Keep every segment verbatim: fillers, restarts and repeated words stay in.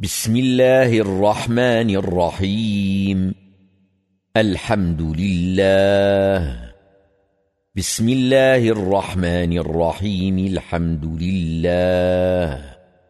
بسم الله الرحمن الرحيم. الحمد لله. بسم الله الرحمن الرحيم. الحمد لله.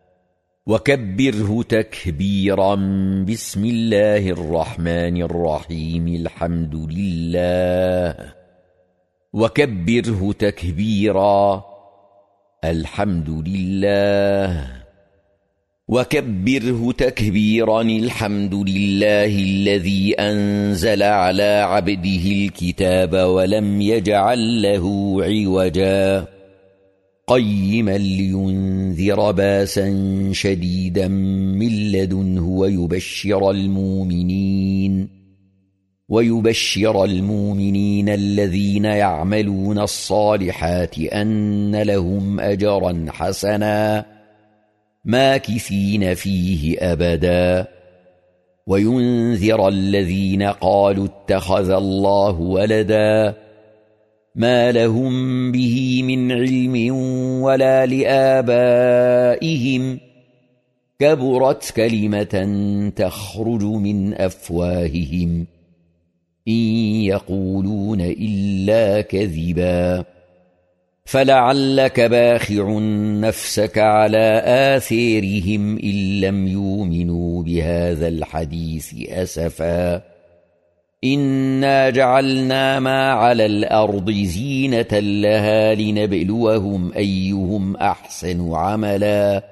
وكبره تكبيرا. بسم الله الرحمن الرحيم. الحمد لله. وكبره تكبيرا. الحمد لله. وكبره تكبيرا. الحمد لله الذي أنزل على عبده الكتاب ولم يجعل له عوجا قيما لينذر باسا شديدا من لدنه ويبشر المؤمنين ويبشر المؤمنين الذين يعملون الصالحات أن لهم أجرا حسنا ماكثين فيه أبدا وينذر الذين قالوا اتخذ الله ولدا ما لهم به من علم ولا لآبائهم كبرت كلمة تخرج من أفواههم إن يقولون إلا كذبا فلعلك باخع نفسك على آثارهم إن لم يؤمنوا بهذا الحديث أسفا إنا جعلنا ما على الأرض زينة لها لنبلوهم أيهم أحسن عملا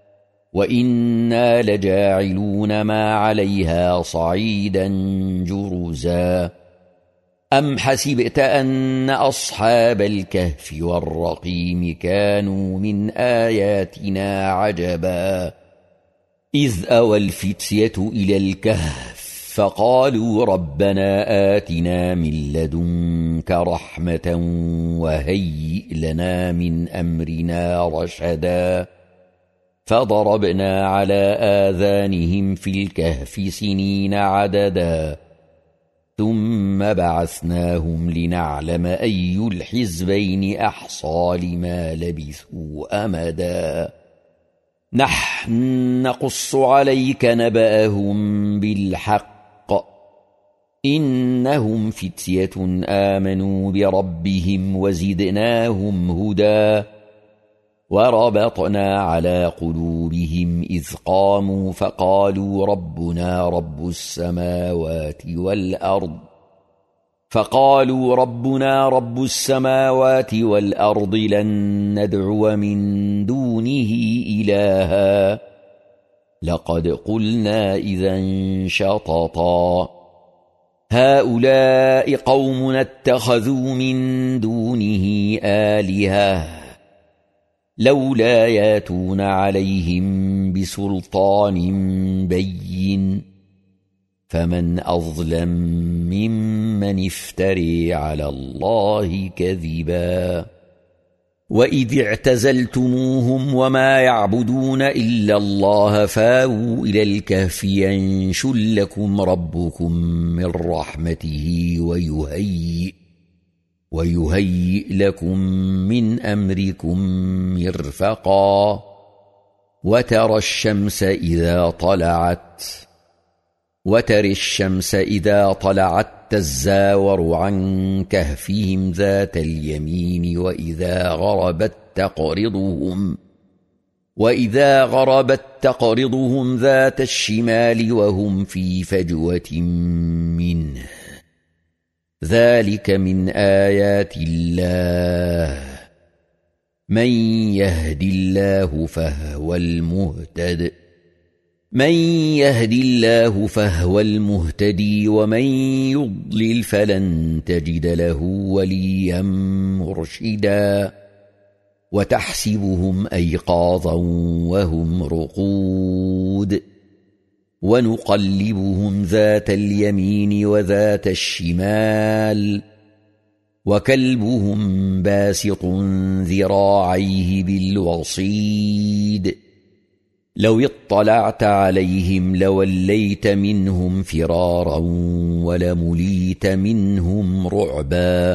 وإنا لجاعلون ما عليها صعيدا جرزا أم حسبت أن أصحاب الكهف والرقيم كانوا من آياتنا عجبا إذ أوى الفتية إلى الكهف فقالوا ربنا آتنا من لدنك رحمة وهيئ لنا من أمرنا رشدا فضربنا على آذانهم في الكهف سنين عددا ثم بعثناهم لنعلم أي الحزبين أحصى لما لبثوا أمدا نحن نقص عليك نبأهم بالحق إنهم فتية آمنوا بربهم وزدناهم هدى وربطنا على قلوبهم إذ قاموا فقالوا ربنا رب السماوات والأرض فقالوا ربنا رب السماوات والأرض لن ندعو من دونه إلها لقد قلنا إذا شططا هؤلاء قوم اتخذوا من دونه آلهة لولا ياتون عليهم بسلطان بين فمن أظلم ممن افتري على الله كذبا وإذ اعتزلتموهم وما يعبدون إلا الله فاووا إلى الكهف ينشر لكم ربكم من رحمته ويهيئ ويهيئ لكم من أمركم مرفقا وترى الشمس إذا طلعت وترى الشمس إذا طلعت تزاور عن كهفهم ذات اليمين وإذا غربت تقرضهم وإذا غربت تقرضهم ذات الشمال وهم في فجوة منه ذلك من آيات الله من يهد الله فهو المهتد من يهد الله فهو المهتدي ومن يضلل فلن تجد له وليا مرشدا وتحسبهم أيقاظا وهم رقود ونقلبهم ذات اليمين وذات الشمال وكلبهم باسط ذراعيه بالوصيد لو اطلعت عليهم لوليت منهم فرارا ولمليت منهم رعبا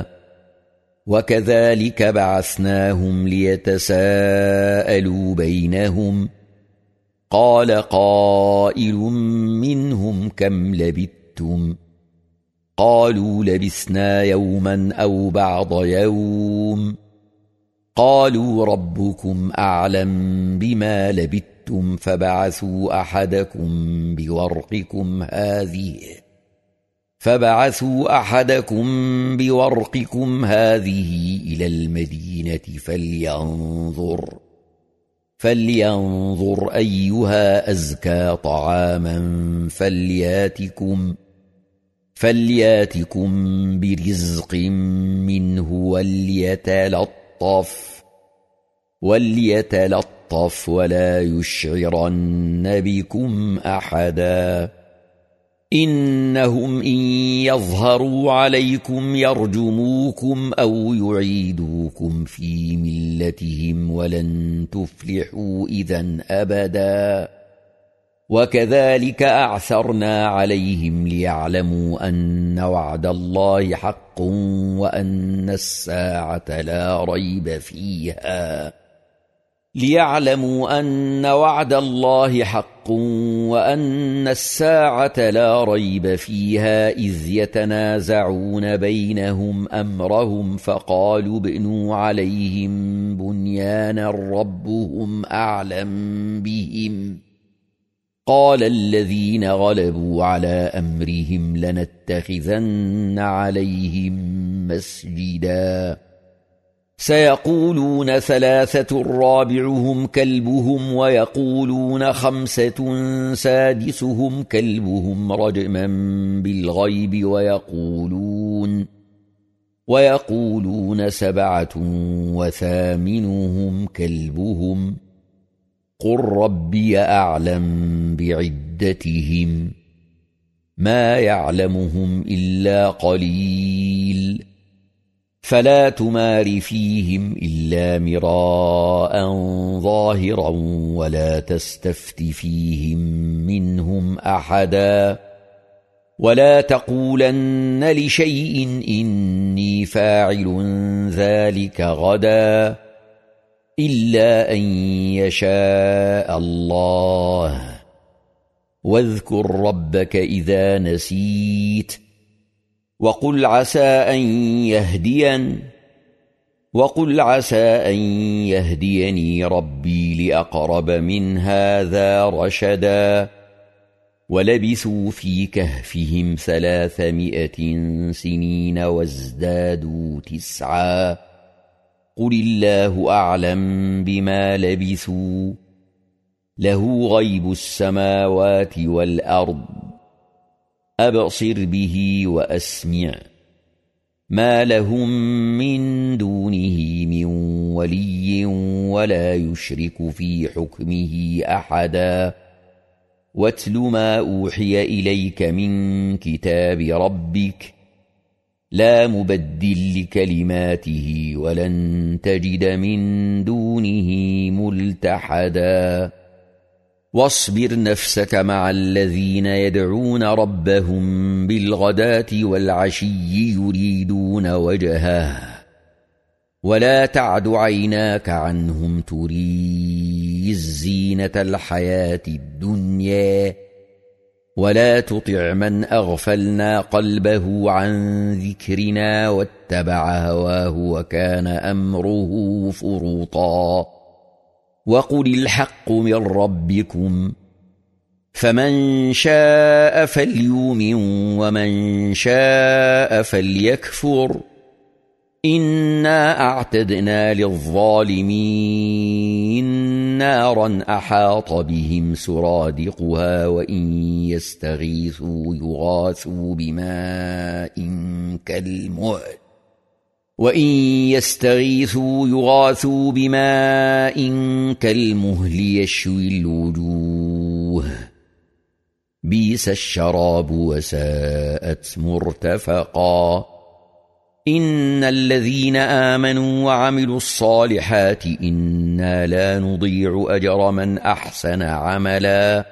وكذلك بعثناهم ليتساءلوا بينهم قال قائل منهم كم لبثتم قالوا لبثنا يوما أو بعض يوم قالوا ربكم أعلم بما لبثتم فبعثوا أحدكم بورقكم هذه فبعثوا أحدكم بورقكم هذه إلى المدينة فلينظر فلينظر أيها أزكى طعاما فلياتكم فلياتكم برزق منه وليتلطف وليتلطف ولا يشعرن بكم أحدا إنهم إن يظهروا عليكم يرجموكم أو يعيدوكم في ملتهم ولن تفلحوا إذن أبدا وكذلك أعثرنا عليهم ليعلموا أن وعد الله حق وأن الساعة لا ريب فيها ليعلموا أن وعد الله حق وأن الساعة لا ريب فيها إذ يتنازعون بينهم أمرهم فقالوا ابنوا عليهم بنيانا ربهم أعلم بهم قال الذين غلبوا على أمرهم لنتخذن عليهم مسجدا سيقولون ثلاثة رابعهم كلبهم ويقولون خمسة سادسهم كلبهم رجما بالغيب ويقولون ويقولون سبعة وثامنهم كلبهم قل ربي أعلم بعدتهم ما يعلمهم إلا قليل فلا تمار فيهم إلا مراء ظاهرا ولا تستفت فيهم منهم أحدا ولا تقولن لشيء إني فاعل ذلك غدا إلا أن يشاء الله واذكر ربك إذا نسيت وقل عسى أن يهدين وقل عسى أن يهديني ربي لأقرب من هذا رشدا ولبثوا في كهفهم ثلاثمائة سنين وازدادوا تسعا قل الله أعلم بما لبثوا له غيب السماوات والأرض أبصر به وأسمع ما لهم من دونه من ولي ولا يشرك في حكمه أحدا واتل ما أوحي إليك من كتاب ربك لا مبدل لكلماته ولن تجد من دونه ملتحدا واصبر نفسك مع الذين يدعون ربهم بالغداة والعشي يريدون وجهه ولا تعد عيناك عنهم تريد زينة الحياة الدنيا ولا تطع من أغفلنا قلبه عن ذكرنا واتبع هواه وكان أمره فرطا وقل الحق من ربكم فمن شاء فليؤمن ومن شاء فليكفر إنا أعتدنا للظالمين نارا أحاط بهم سرادقها وإن يستغيثوا يغاثوا بماء كالمهل وإن يستغيثوا يغاثوا بماء كالمهل يشوي الوجوه بئس الشراب وساءت مرتفقا إن الذين آمنوا وعملوا الصالحات إنا لا نضيع أجر من أحسن عملا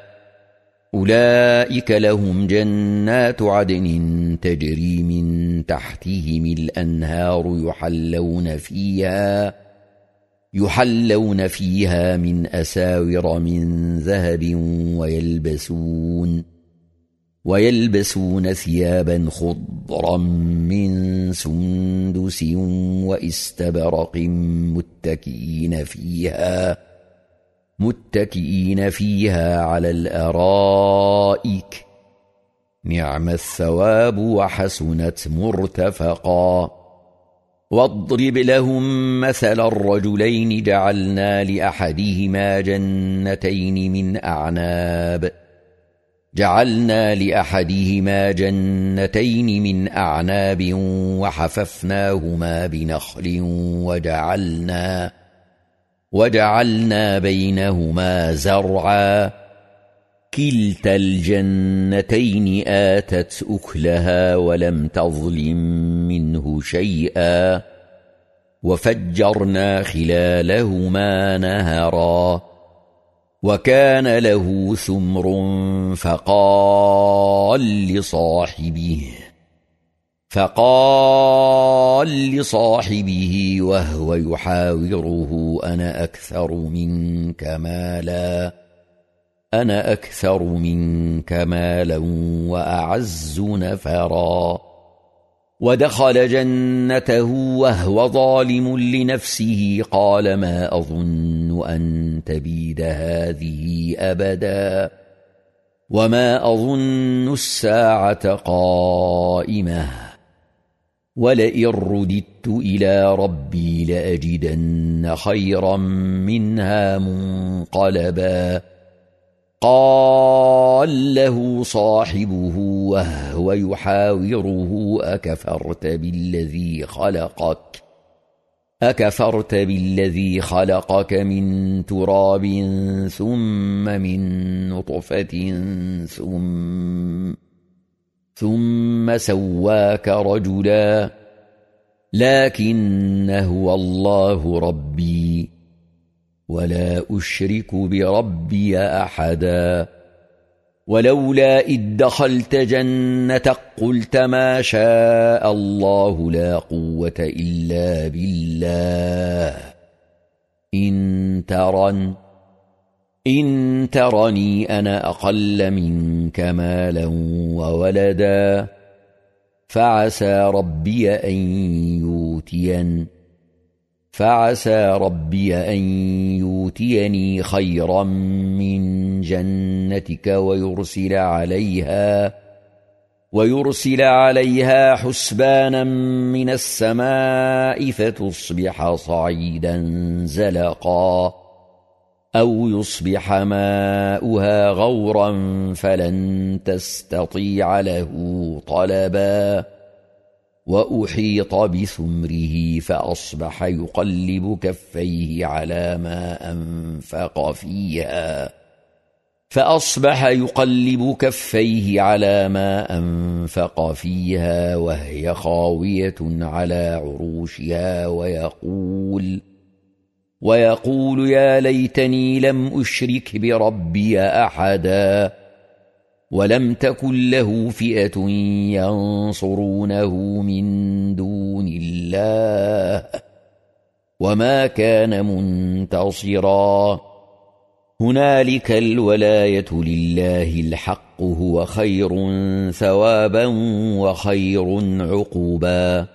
أولئك لهم جنات عدن تجري من تحتهم الأنهار يحلون فيها يحلون فيها من أساور من ذهب ويلبسون ويلبسون ثيابا خضرا من سندس واستبرق متكئين فيها متكئين فيها على الأرائك نعم الثواب وحسنت مرتفقا. واضرب لهم مثل الرجلين جعلنا لأحدهما جنتين من أعناب جعلنا لأحدهما جنتين من أعناب وحففناهما بنخل وجعلنا وجعلنا بينهما زرعا كلتا الجنتين آتت أكلها ولم تظلم منه شيئا وفجرنا خلالهما نهرا وكان له ثمر فقال لصاحبه فقال لصاحبه وهو يحاوره أنا أكثر منك مالا أنا أكثر منك مالا وأعز نفرا. ودخل جنته وهو ظالم لنفسه قال ما أظن أن تبيد هذه أبدا وما أظن الساعة قائمة ولئن رددت إلى ربي لأجدن خيرا منها منقلبا. قال له صاحبه وهو يحاوره أكفرت بالذي خلقك أكفرت بالذي خلقك من تراب ثم من نطفة ثم ثم سواك رجلا لكن هو الله ربي ولا أشرك بربي أحدا. ولولا إذ دخلت جنتك قلت ما شاء الله لا قوة إلا بالله إن ترن إن ترني أنا أقل منك مالا وولدا فعسى ربي أن يؤتين فعسى ربي أن يؤتيني خيرا من جنتك ويرسل عليها ويرسل عليها حسبانا من السماء فتصبح صعيدا زلقا أو يصبح ماؤها غورا فلن تستطيع له طلبا. وأحيط بثمره فأصبح يقلب كفيه على ما أنفق فيها فأصبح يقلب كفيه على ما أنفق فيها وهي خاوية على عروشها ويقول ويقول يا ليتني لم أشرك بربي أحدا ولم تكن له فئة ينصرونه من دون الله وما كان منتصرا. هنالك الولاية لله الحق هو خير ثوابا وخير عقوبا.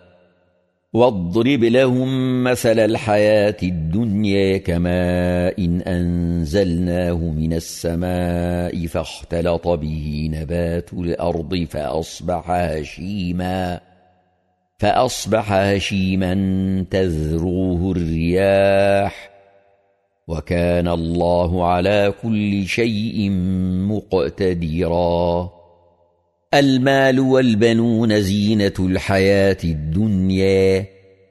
واضرب لهم مثل الحياة الدنيا كماء إن أنزلناه من السماء فاختلط به نبات الأرض فأصبح هشيما فأصبح هشيما تذروه الرياح وكان الله على كل شيء مقتدرا. المال والبنون زينة الحياة الدنيا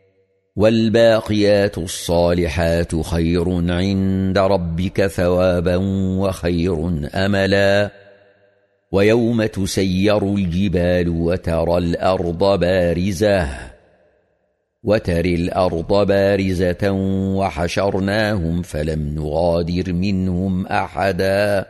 والباقيات الصالحات خير عند ربك ثوابا وخير أملا. ويوم تسير الجبال وترى الأرض بارزة وترى الأرض بارزة وحشرناهم فلم نغادر منهم أحدا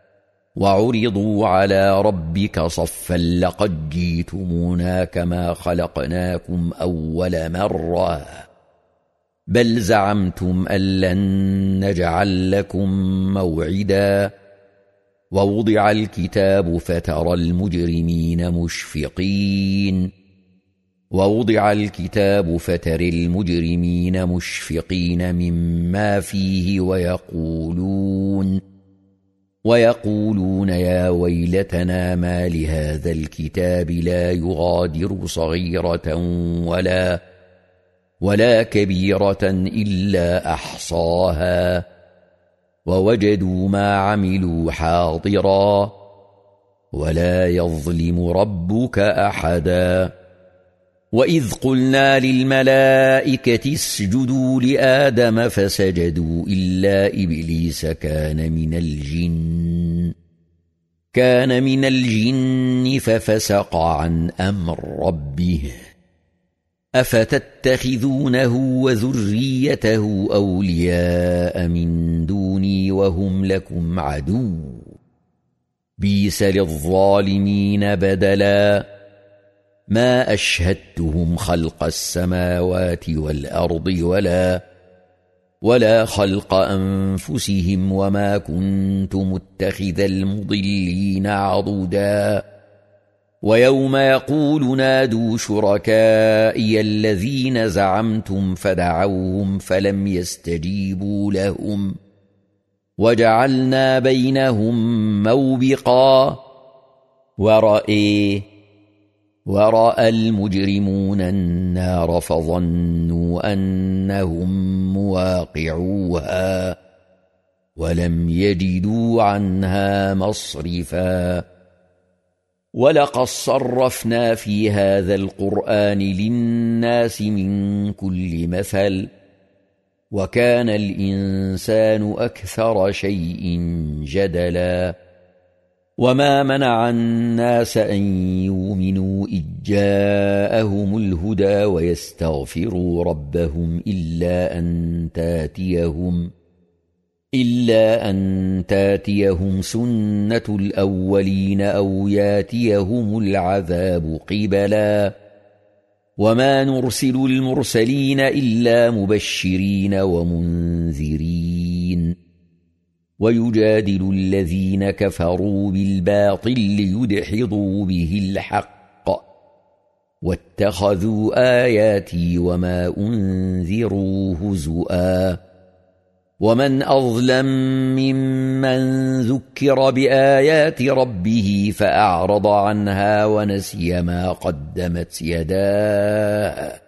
وعرضوا على ربك صفا لقد جئتمونا كما خلقناكم أول مرة بل زعمتم أن لن نجعل لكم موعدا ووضع الكتاب فترى المجرمين مشفقين ووضع الكتاب فترى المجرمين مشفقين مما فيه ويقولون ويقولون يا ويلتنا ما لهذا الكتاب لا يغادر صغيرة ولا ولا كبيرة إلا أحصاها ووجدوا ما عملوا حاضرا ولا يظلم ربك أحدا وإذ قلنا للملائكة اسجدوا لآدم فسجدوا إلا إبليس كان من الجن كان من الجن ففسق عن أمر ربه أفتتخذونه وذريته أولياء من دوني وهم لكم عدو بئس للظالمين بدلا ما أشهدتهم خلق السماوات والأرض ولا ولا خلق أنفسهم وما كنت متخذ المضلين عضدا ويوم يقول نادوا شركائي الذين زعمتم فدعوهم فلم يستجيبوا لهم وجعلنا بينهم موبقا ورأيه ورأى المجرمون النار فظنوا أنهم مواقعوها ولم يجدوا عنها مصرفا ولقد صرفنا في هذا القرآن للناس من كل مثل وكان الإنسان أكثر شيء جدلا وما منع الناس أن يؤمنوا إذ جاءهم الهدى ويستغفروا ربهم إلا أن تاتيهم إلا أن تاتيهم سنة الأولين أو ياتيهم العذاب قبلا وما نرسل المرسلين إلا مبشرين ومنذرين ويجادل الذين كفروا بالباطل ليدحضوا به الحق واتخذوا آياتي وما أنذروا هزؤا ومن أظلم ممن ذكر بآيات ربه فأعرض عنها ونسي ما قدمت يداه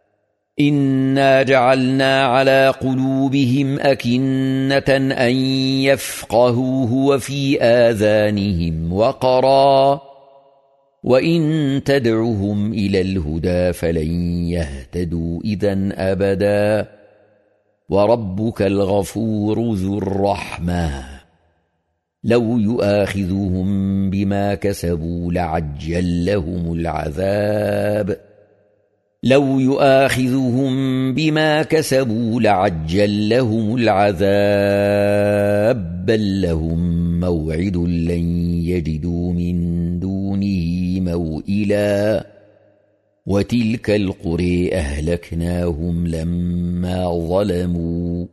إنا جعلنا على قلوبهم أكنة أن يفقهوه وفي آذانهم وقرا وإن تدعهم إلى الهدى فلن يهتدوا إذن أبدا وربك الغفور ذو الرحمة لو يؤاخذهم بما كسبوا لعجل لهم العذاب لو يؤاخذهم بما كسبوا لعجل لهم العذاب بل لهم موعد لن يجدوا من دونه موئلا وتلك القرى أهلكناهم لما ظلموا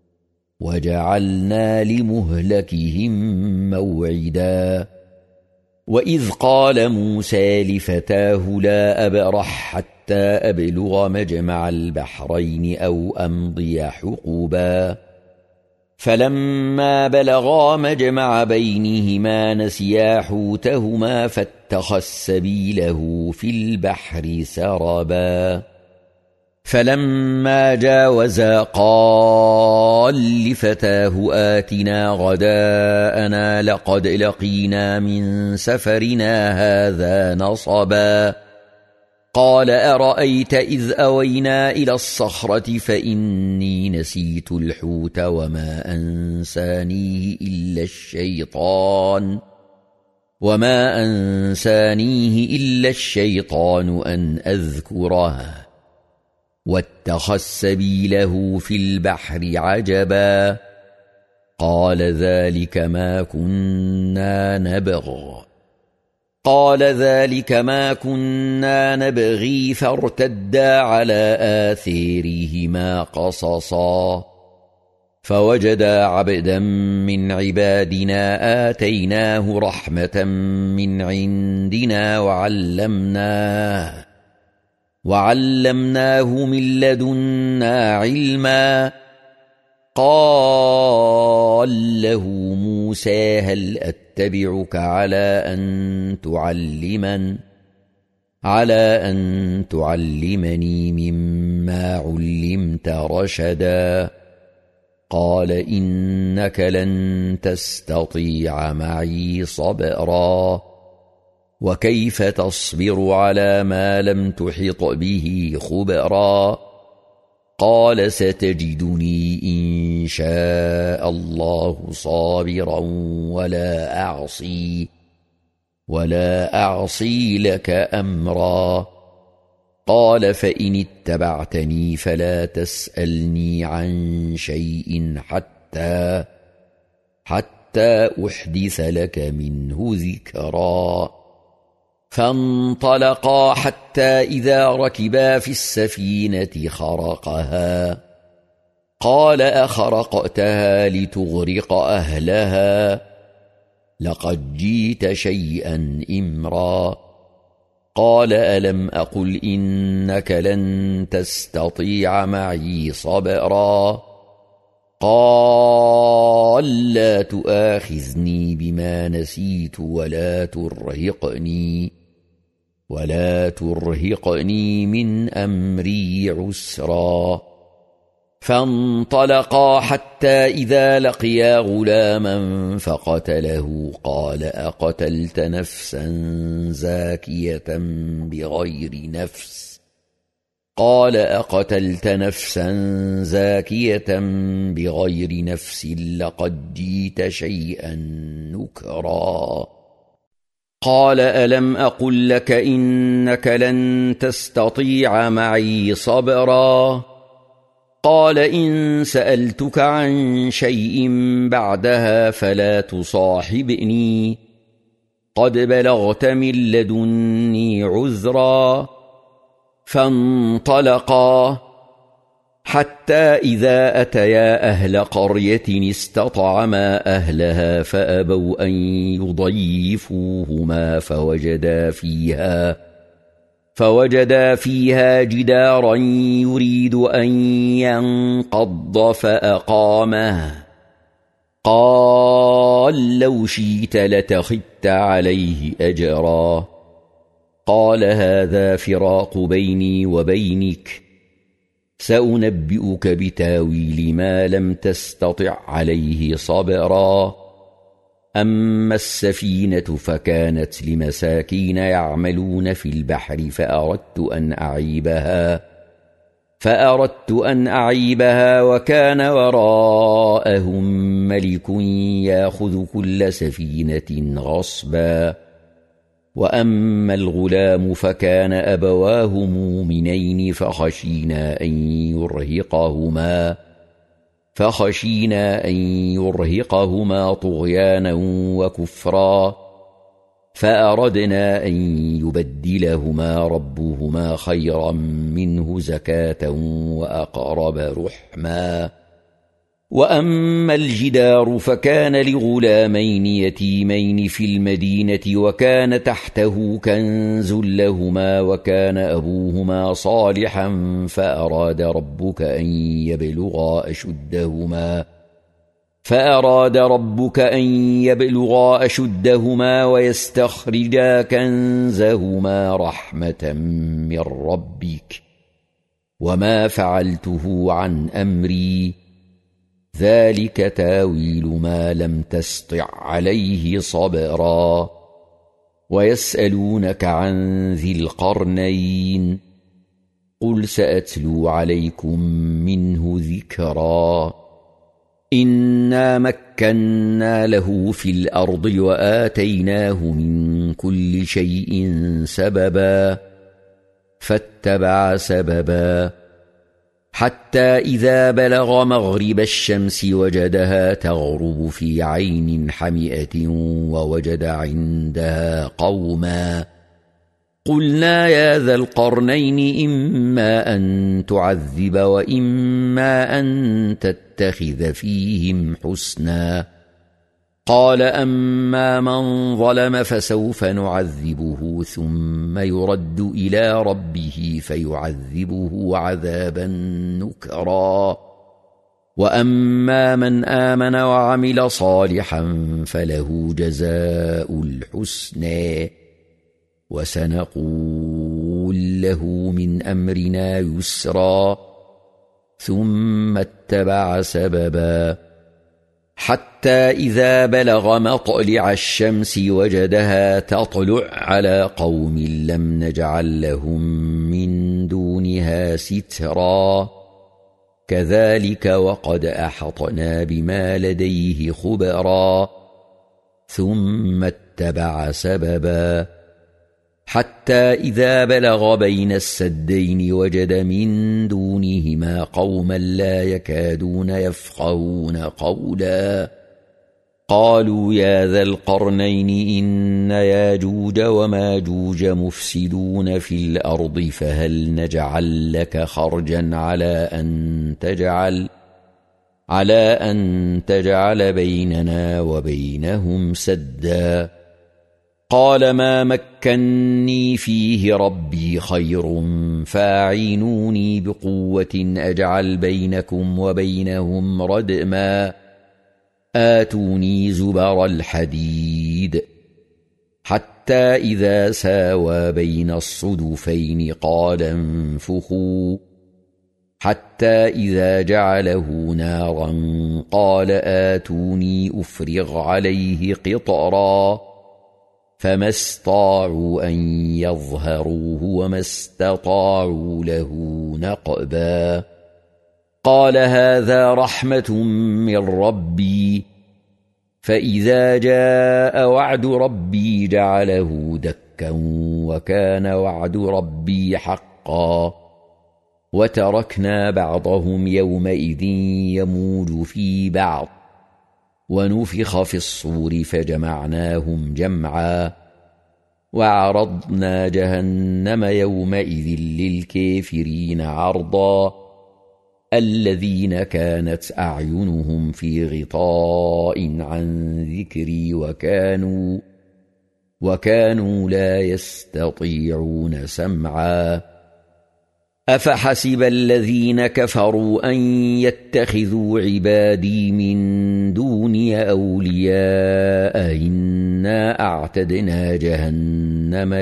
وجعلنا لمهلكهم موعدا وإذ قال موسى لفتاه لا أبرح حتى أبلغ مجمع البحرين أو أمضي حقبا فلما بلغا مجمع بينهما نسيا حوتهما فاتخذ سبيله في البحر سربا فلما جاوزا قال لفتاه آتنا غداءنا لقد لقينا من سفرنا هذا نصبا قال أرأيت إذ أوينا إلى الصخرة فإني نسيت الحوت وما أنسانيه إلا الشيطان وما أنسانيه إلا الشيطان أن أذكره واتخذ سبيله في البحر عجبا قال ذلك ما كنا نبغ قال ذلك ما كنا نبغي فارتدا على آثارهما قصصا فوجدا عبدا من عبادنا آتيناه رحمة من عندنا وعلمناه وعلمناه من لدنا علما قال له موسى هل أتبعك على أن تعلمن على أن تعلمني مما علمت رشدا قال إنك لن تستطيع معي صبرا وكيف تصبر على ما لم تحط به خبرا قال ستجدني إن شاء الله صابرا ولا أعصي ولا أعصي لك أمرا قال فإن اتبعتني فلا تسألني عن شيء حتى حتى أحدث لك منه ذكرا فانطلقا حتى إذا ركبا في السفينة خرقها قال أخرقتها لتغرق أهلها لقد جئت شيئا إمرا قال ألم أقل إنك لن تستطيع معي صبرا قال لا تؤاخذني بما نسيت ولا ترهقني ولا ترهقني من أمري عسرا فانطلقا حتى إذا لقيا غلاما فقتله قال أقتلت نفسا زاكية بغير نفس قال أقتلت نفسا زاكية بغير نفس لقد جئت شيئا نكرا قال ألم أقل لك إنك لن تستطيع معي صبرا قال إن سألتك عن شيء بعدها فلا تصاحبني قد بلغت من لدني عذرا فانطلقا حتى إذا أتيا أهل قرية استطعما أهلها فأبوا أن يضيفوهما فوجدا فيها فوجدا فيها جدارا يريد أن ينقض فأقامه قال لو شئت لتخذت عليه أجرا قال هذا فراق بيني وبينك سأنبئك بتاويل ما لم تستطع عليه صبرا أما السفينة فكانت لمساكين يعملون في البحر فأردت أن أعيبها فأردت أن أعيبها وكان وراءهم ملك يأخذ كل سفينة غصبا وأما الغلام فكان أبواه مؤمنين فخشينا أن يرهقهما فخشينا أن يرهقهما طغيانا وكفرا فأردنا أن يبدلهما ربهما خيرا منه زكاة وأقرب رحما وأما الجدار فكان لغلامين يتيمين في المدينة وكان تحته كنز لهما وكان أبوهما صالحا فأراد ربك أن يبلغا أشدهما فأراد ربك أن يبلغا أشدهما ويستخرجا كنزهما رحمة من ربك وما فعلته عن أمري ذلك تاويل ما لم تسطع عليه صبرا ويسألونك عن ذي القرنين قل سأتلو عليكم منه ذكرا إنا مكنا له في الأرض وآتيناه من كل شيء سببا فاتبع سببا حتى إذا بلغ مغرب الشمس وجدها تغرب في عين حمئة ووجد عندها قوما قلنا يا ذا القرنين إما أن تعذب وإما أن تتخذ فيهم حسنا قال أما من ظلم فسوف نعذبه ثم يرد إلى ربه فيعذبه عذابا نكرا وأما من آمن وعمل صالحا فله جزاء الحسنى وسنقول له من أمرنا يسرا ثم اتبع سببا حتى إذا بلغ مطلع الشمس وجدها تطلع على قوم لم نجعل لهم من دونها سترا كذلك وقد أحطنا بما لديه خبرا ثم اتبع سببا حتى إذا بلغ بين السدين وجد من دونهما قوما لا يكادون يفقهون قولا قالوا يا ذا القرنين إن ياجوج وماجوج مفسدون في الأرض فهل نجعل لك خرجا على أن تجعل على أن تجعل بيننا وبينهم سدا قال ما مكني فيه ربي خير فاعينوني بقوة أجعل بينكم وبينهم ردما آتوني زبر الحديد حتى إذا ساوى بين الصدفين قال انفخوا حتى إذا جعله نارا قال آتوني أفرغ عليه قطرا فما استطاعوا أن يظهروه وما استطاعوا له نقبا قال هذا رحمة من ربي فإذا جاء وعد ربي جعله دكا وكان وعد ربي حقا وتركنا بعضهم يومئذ يموج في بعض ونفخ في الصور فجمعناهم جمعا وعرضنا جهنم يومئذ للكافرين عرضا الذين كانت أعينهم في غطاء عن ذكري وكانوا وكانوا لا يستطيعون سمعا أفحسب الذين كفروا أن يتخذوا عبادي من دوني أولياء إنا أعتدنا جهنم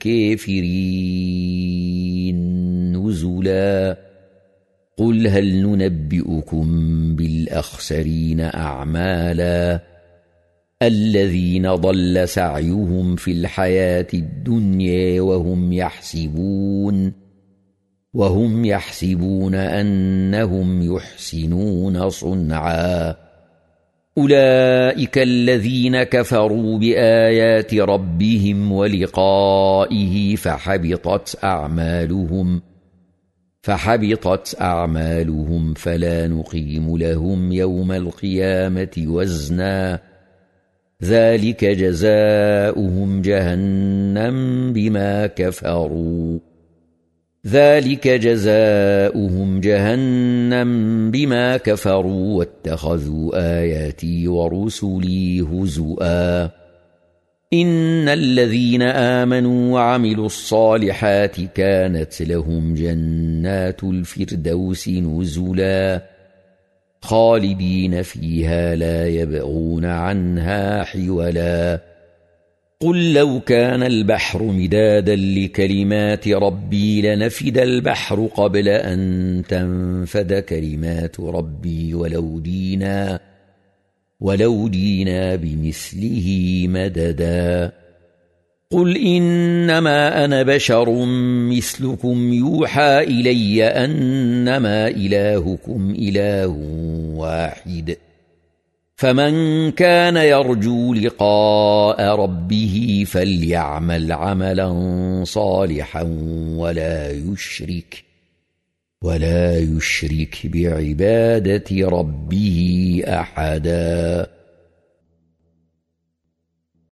للكافرين نزلا قل هل ننبئكم بالأخسرين أعمالا الذين ضل سعيهم في الحياة الدنيا وهم يحسبون وهم يحسبون أنهم يحسنون صنعا أولئك الذين كفروا بآيات ربهم ولقائه فحبطت أعمالهم فحبطت أعمالهم فلا نقيم لهم يوم القيامة وزنا ذلك جزاؤهم جهنم بما كفروا ذلك جزاؤهم جهنم بما كفروا واتخذوا آياتي ورسلي هزؤا إن الذين آمنوا وعملوا الصالحات كانت لهم جنات الفردوس نزلا خالدين فيها لا يبغون عنها حولا قل لو كان البحر مدادا لكلمات ربي لنفد البحر قبل أن تنفد كلمات ربي ولو جينا ولو جينا بمثله مددا قل إنما أنا بشر مثلكم يوحى إلي أنما إلهكم إله واحد فمن كان يرجو لقاء ربه فليعمل عملا صالحا ولا يشرك ولا يشرك بعبادة ربه أحدا.